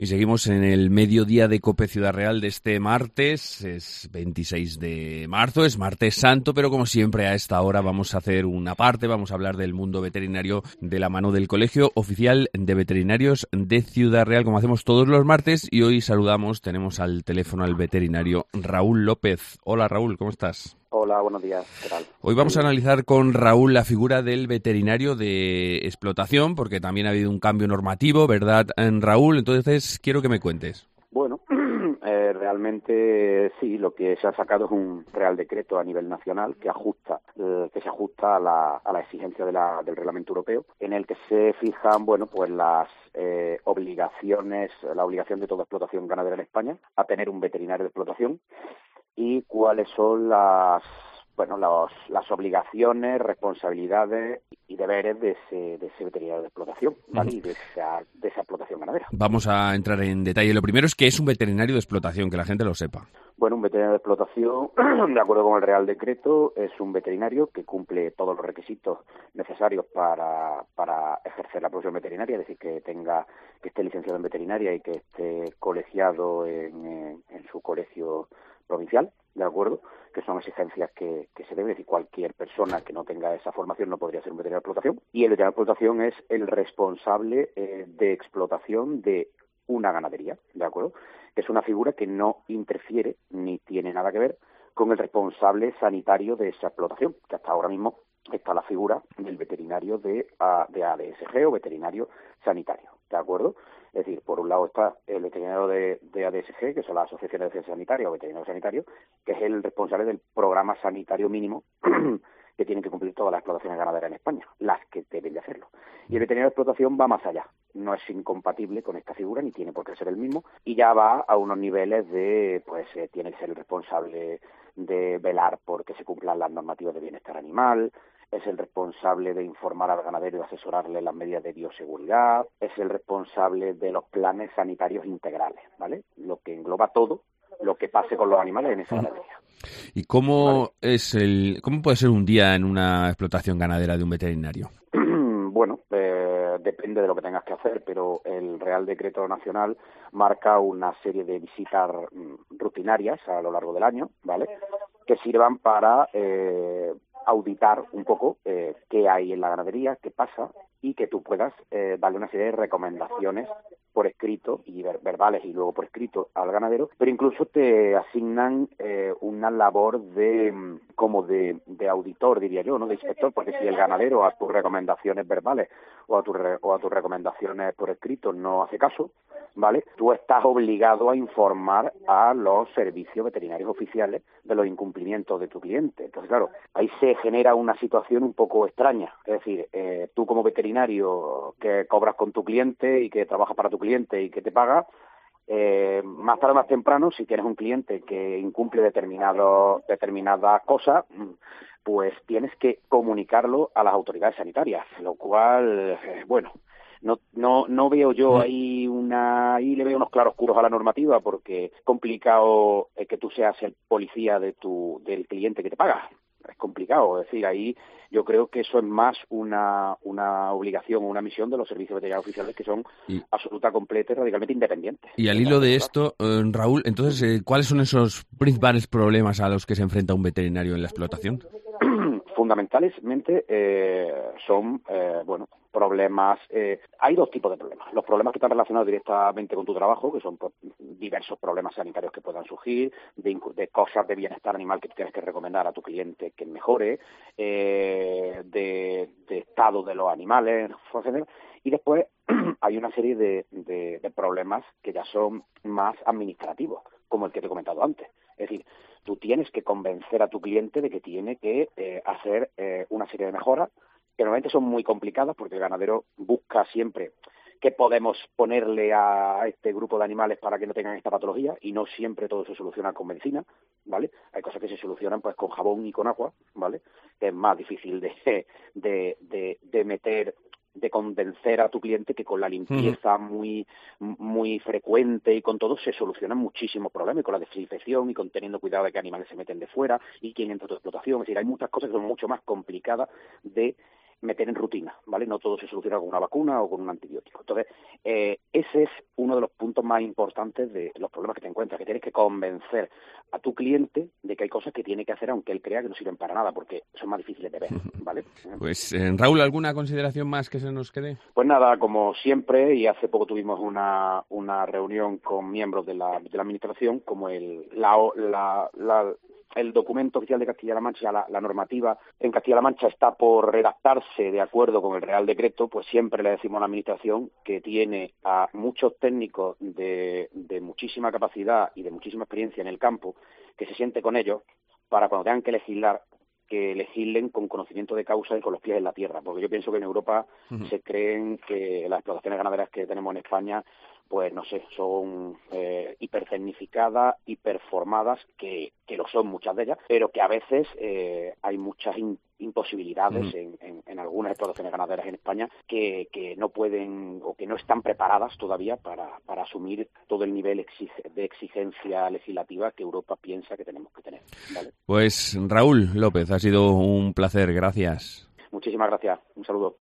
Y seguimos en el mediodía de COPE Ciudad Real de este martes, es 26 de marzo, es martes santo, pero como siempre a esta hora vamos a hacer una parte, vamos a hablar del mundo veterinario de la mano del Colegio Oficial de Veterinarios de Ciudad Real, como hacemos todos los martes, y hoy tenemos al teléfono al veterinario Raúl López. Hola Raúl, ¿cómo estás? Hola, buenos días, ¿qué tal? Hoy vamos a analizar con Raúl la figura del veterinario de explotación, porque también ha habido un cambio normativo, ¿verdad, Raúl? Entonces, quiero que me cuentes. Bueno, realmente sí, lo que se ha sacado es un Real Decreto a nivel nacional que se ajusta a la exigencia del Reglamento Europeo, en el que se fijan, bueno, pues las obligaciones, la obligación de toda explotación ganadera en España a tener un veterinario de explotación y cuáles son las obligaciones, responsabilidades y deberes de ese veterinario de explotación, ¿vale? Y de esa explotación ganadera. Vamos a entrar en detalle. Lo primero es que es un veterinario de explotación, que la gente lo sepa. Bueno, un veterinario de explotación, de acuerdo con el Real Decreto, es un veterinario que cumple todos los requisitos necesarios para ejercer la profesión veterinaria, es decir, que esté licenciado en veterinaria y que esté colegiado en su colegio provincial, ¿de acuerdo? Que son exigencias que se debe decir, cualquier persona que no tenga esa formación no podría ser un veterinario de explotación. Y el veterinario de explotación es el responsable de explotación de una ganadería, ¿de acuerdo? Que es una figura que no interfiere ni tiene nada que ver con el responsable sanitario de esa explotación, que hasta ahora mismo está la figura del veterinario de ADSG o veterinario sanitario, ¿de acuerdo? Es decir, por un lado está el veterinario de ADSG, que son las asociaciones de defensa sanitaria o veterinario sanitario, que es el responsable del programa sanitario mínimo que tienen que cumplir todas las explotaciones ganaderas en España, las que deben de hacerlo. Y el veterinario de explotación va más allá, no es incompatible con esta figura, ni tiene por qué ser el mismo, y ya va a unos niveles de, tiene que ser el responsable de velar por que se cumplan las normativas de bienestar animal, es el responsable de informar al ganadero y asesorarle en las medidas de bioseguridad, es el responsable de los planes sanitarios integrales, ¿vale? Lo que engloba todo lo que pase con los animales en esa ganadería. ¿Y cómo puede ser un día en una explotación ganadera de un veterinario? Bueno, depende de lo que tengas que hacer, pero el Real Decreto Nacional marca una serie de visitas rutinarias a lo largo del año, ¿vale? Que sirvan para auditar un poco qué hay en la ganadería, qué pasa, y que tú puedas darle una serie de recomendaciones por escrito y verbales y luego por escrito al ganadero, pero incluso te asignan una labor como de auditor, diría yo, no de inspector, porque si el ganadero a tus recomendaciones verbales o a tus recomendaciones por escrito no hace caso, ¿vale? Tú estás obligado a informar a los servicios veterinarios oficiales de los incumplimientos de tu cliente. Entonces, claro, ahí se genera una situación un poco extraña. Es decir, tú como veterinario que cobras con tu cliente y que trabajas para tu cliente y que te paga, más tarde o más temprano, si tienes un cliente que incumple determinadas cosas, pues tienes que comunicarlo a las autoridades sanitarias, lo cual, no veo yo ahí le veo unos claroscuros a la normativa, porque es complicado que tú seas el policía del cliente que te paga. Es complicado, es decir, ahí yo creo que eso es más una obligación o una misión de los servicios veterinarios oficiales, que son absoluta, completa y radicalmente independientes. Y al hilo de esto, Raúl, entonces, ¿cuáles son esos principales problemas a los que se enfrenta un veterinario en la explotación? Fundamentalmente son, problemas. Hay dos tipos de problemas. Los problemas que están relacionados directamente con tu trabajo, que son diversos problemas sanitarios que puedan surgir, de cosas de bienestar animal que tienes que recomendar a tu cliente que mejore, de estado de los animales, y después hay una serie de problemas que ya son más administrativos, como el que te he comentado antes. Es decir, tú tienes que convencer a tu cliente de que tiene que hacer una serie de mejoras que normalmente son muy complicadas, porque el ganadero busca siempre qué podemos ponerle a este grupo de animales para que no tengan esta patología, y no siempre todo se soluciona con medicina, ¿vale? Hay cosas que se solucionan pues con jabón y con agua, ¿vale? Que es más difícil de convencer a tu cliente que con la limpieza muy frecuente y con todo se solucionan muchísimos problemas, y con la desinfección y con teniendo cuidado de qué animales se meten de fuera y quién entra a tu explotación. Es decir, hay muchas cosas que son mucho más complicadas de meter en rutina, ¿vale? No todo se soluciona con una vacuna o con un antibiótico. Entonces, ese es uno de los puntos más importantes de los problemas que te encuentras, que tienes que convencer a tu cliente de que hay cosas que tiene que hacer aunque él crea que no sirven para nada, porque son más difíciles de ver, ¿vale? Pues, Raúl, ¿alguna consideración más que se nos quede? Pues nada, como siempre, y hace poco tuvimos una reunión con miembros de la administración, como el documento oficial de Castilla-La Mancha, la normativa en Castilla-La Mancha está por redactarse de acuerdo con el Real Decreto, pues siempre le decimos a la Administración que tiene a muchos técnicos de muchísima capacidad y de muchísima experiencia en el campo, que se siente con ellos para cuando tengan que legislar, que legislen con conocimiento de causa y con los pies en la tierra, porque yo pienso que en Europa se creen que las explotaciones ganaderas que tenemos en España, pues no sé, son hipertecnificadas, hiperformadas, que lo son muchas de ellas, pero que a veces hay muchas imposibilidades en algunas explotaciones ganaderas en España que no pueden o que no están preparadas todavía para asumir todo el nivel de exigencia legislativa que Europa piensa que tenemos que tener, ¿vale? Pues Raúl López, ha sido un placer, gracias. Muchísimas gracias, un saludo.